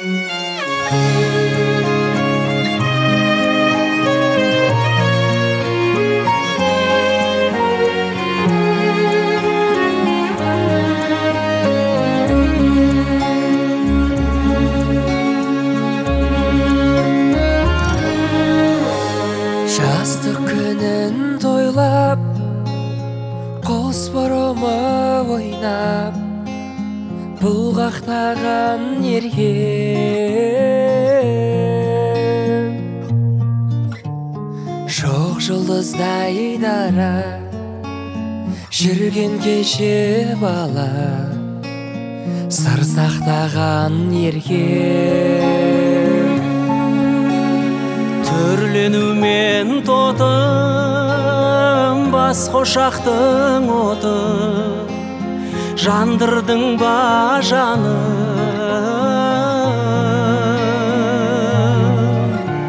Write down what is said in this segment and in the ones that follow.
Жастық күнін тойлап, қос бұрымы ойнап, бұлғақтаған ерге жоқ жұлдыздай дара жүрген кеше бала сыр сақтаған ерге түрленумен тотым бас қошақтың оты жандырдың ба жаным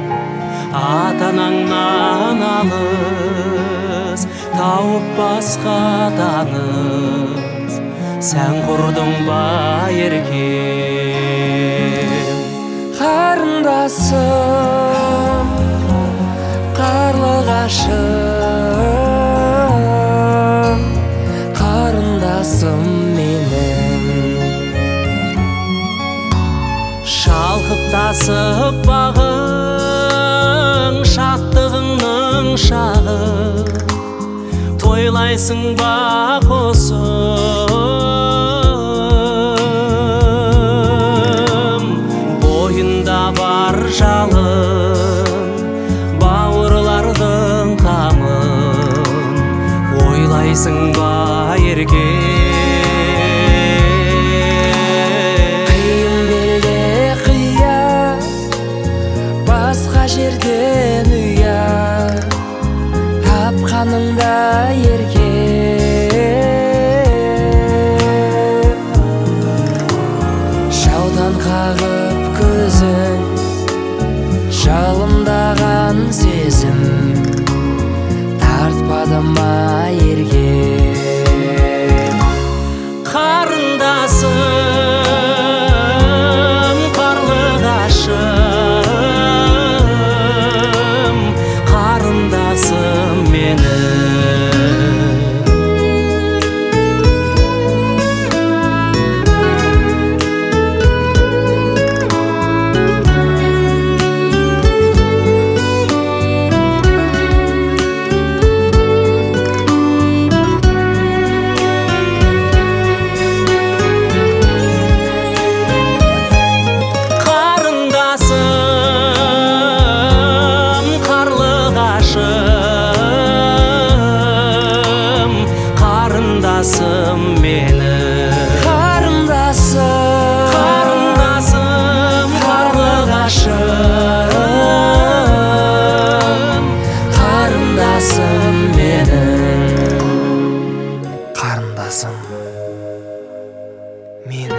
атанаңнан алыс тауып басқа таныс сән құрдың ба еркем қарындасым қарлығашым қарындасым менің шалқып тасып бағың шаттығыңның шағы тойлайсың ба қосым бойында бар жалын бауырлардың қамын ойлайсың ба еркем қиын белде қия басқа жерден ұя тапқаныңда еркем жаудан қағып көзің жалындаған сезім тартпады ма еркем қарындасым қарлығашым қарындасым менің қарындасым менің қарындасым қарлығашым қарындасым менің қарындасым мен